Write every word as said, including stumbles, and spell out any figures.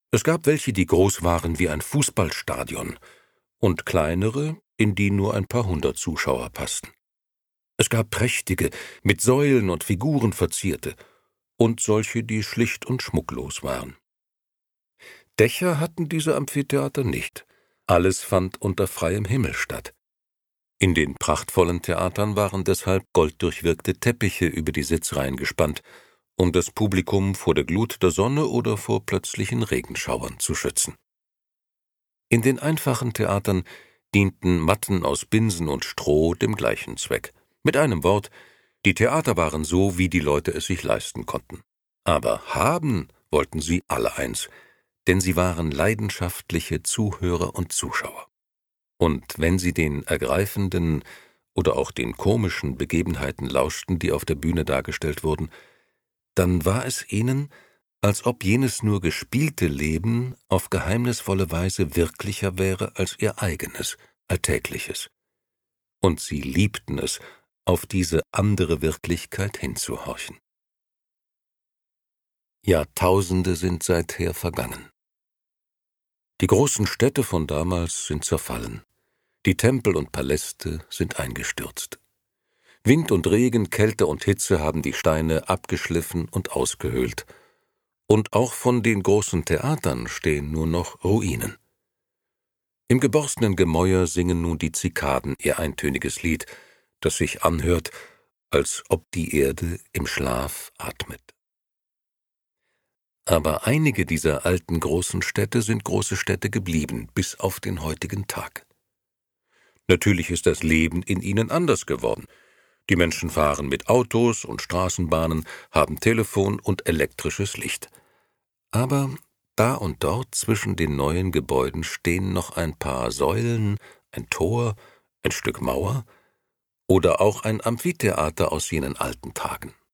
Es gab welche, die groß waren wie ein Fußballstadion, und kleinere, in die nur ein paar hundert Zuschauer passten. Es gab prächtige, mit Säulen und Figuren verzierte, und solche, die schlicht und schmucklos waren. Dächer hatten diese Amphitheater nicht. Alles fand unter freiem Himmel statt. In den prachtvollen Theatern waren deshalb golddurchwirkte Teppiche über die Sitzreihen gespannt, um das Publikum vor der Glut der Sonne oder vor plötzlichen Regenschauern zu schützen. In den einfachen Theatern dienten Matten aus Binsen und Stroh dem gleichen Zweck. Mit einem Wort, die Theater waren so, wie die Leute es sich leisten konnten. Aber haben wollten sie alle eins, denn sie waren leidenschaftliche Zuhörer und Zuschauer. Und wenn sie den ergreifenden oder auch den komischen Begebenheiten lauschten, die auf der Bühne dargestellt wurden, dann war es ihnen, als ob jenes nur gespielte Leben auf geheimnisvolle Weise wirklicher wäre als ihr eigenes, alltägliches. Und sie liebten es, auf diese andere Wirklichkeit hinzuhorchen. Jahrtausende sind seither vergangen. Die großen Städte von damals sind zerfallen. Die Tempel und Paläste sind eingestürzt. Wind und Regen, Kälte und Hitze haben die Steine abgeschliffen und ausgehöhlt. Und auch von den großen Theatern stehen nur noch Ruinen. Im geborstenen Gemäuer singen nun die Zikaden ihr eintöniges Lied, das sich anhört, als ob die Erde im Schlaf atmet. Aber einige dieser alten großen Städte sind große Städte geblieben, bis auf den heutigen Tag. Natürlich ist das Leben in ihnen anders geworden. Die Menschen fahren mit Autos und Straßenbahnen, haben Telefon und elektrisches Licht. Aber da und dort zwischen den neuen Gebäuden stehen noch ein paar Säulen, ein Tor, ein Stück Mauer oder auch ein Amphitheater aus jenen alten Tagen.